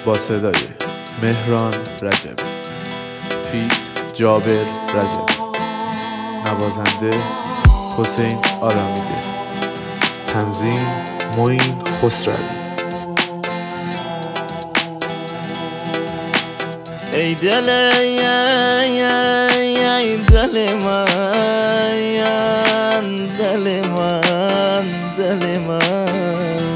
با صدای مهران رجبی، فیت جابر رجبی، نوازنده حسین آرامیده، تنظیم معین خسروی. ای دل ای دل من، دل من، دل من،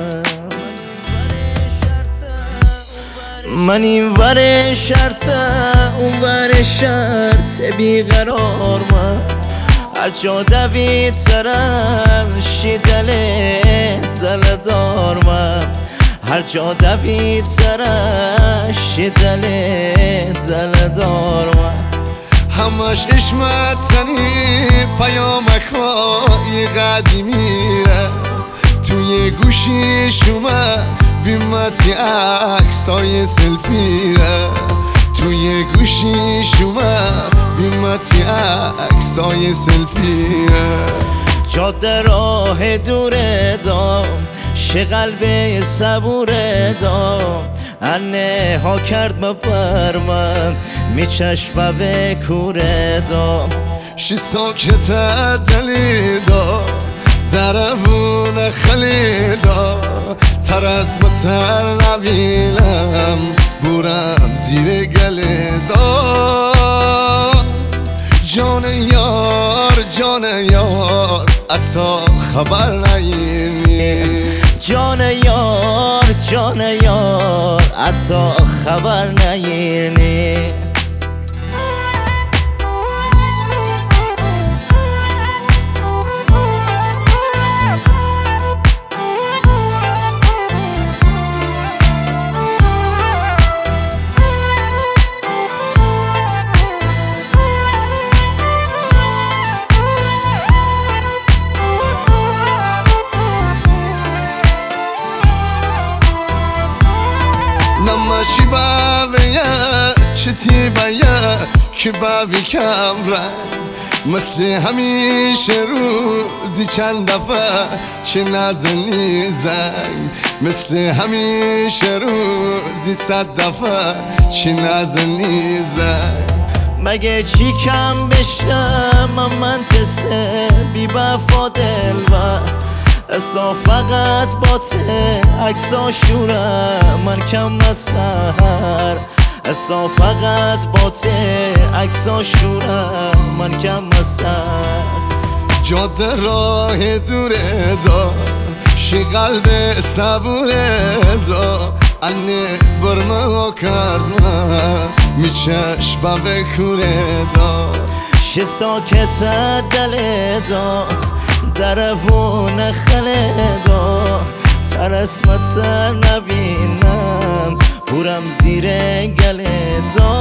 من این ور شرط اون ور شرط بیقرار من، هر جا دوید سرم شی دل دار من، هر جا دوید سرش دل دار من. همش اشمت زنی پیامکای قدیمیره، توی گوشیش اومد بیمتی عکسای سلفیره، توی گوشیش اومد بیمتی عکسای سلفیره. جاده راه دوره دام شه قلب صبوره دام، انه ها کرد مبر من می چشم به کوره دام. شی ساکت دلیدا دربون خلیدا، ترس متر نبینم بورم زیر گلیدا. جان یار اتا خبر نگیرنی، جان یار اتا خبر نگیرنی. نماشی بابیه چتی باید که بابی کم رنگ، مثل همیشه روزی چند دفعه چه نزنی زنگ، مثل همیشه روزی 100 دفعه چه نزنی زنگ. مگه چی کم بشم من تسه بی بفا دلبر، اسا فقط باته عکسا شورم من کم مسهر، اسا فقط باته عکسا شورم من کم مسهر. جاده راه دوره دا شی قلب صبوره دا، انه برمه کردم می چشم به کوره دا. شی ساکت دل دا دربون خلدا، ترس متر نبینم بورم زیر گلدا.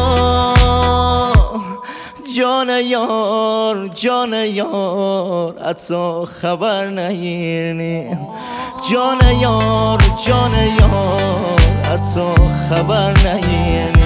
جان یار اتا خبر نگیرنی، جان یار اتا خبر نگیرنی.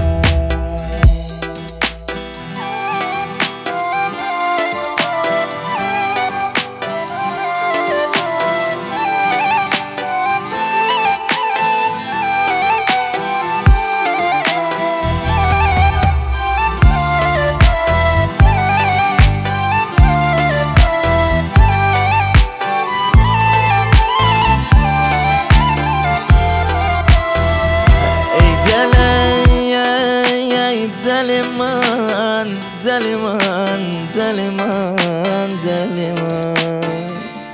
دل من، دل من، دل من، دل من،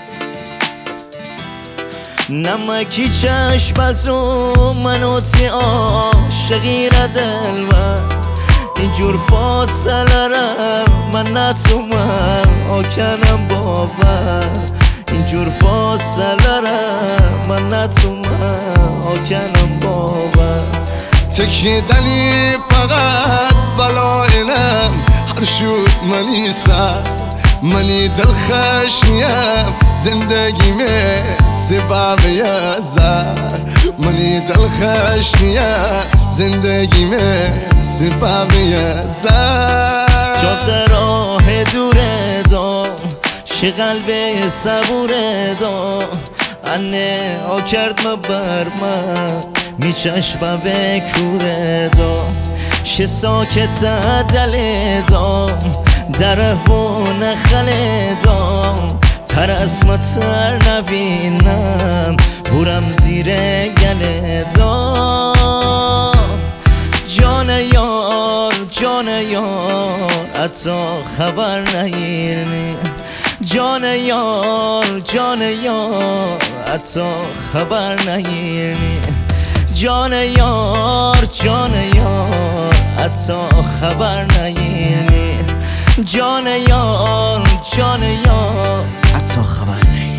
نمکی چشم از اون منو تی عاشقی را دل من، اینجور فاصله را من نتومم آکنم باور، اینجور فاصله را من نتومم آکنم باور. تکی دلی فقط بلاینم هر شد منی سر، منی دل خشنیم زندگی سبب یزر، منی دل خشنیم زندگی سبب یزر. جاده راه دوره دام شی قلب صبوره دام، انه ها کرد مبر من میچشم به کوره دام شه ساکت دل دام دره و نخله دام تر اسمتر نبینم برم زیر گل دام جان یار حتی خبر نگیرنی جان یار حتی خبر نگیرنی جان یار حتی خبر نگیرنی جان یار حتی خبر نگیرنی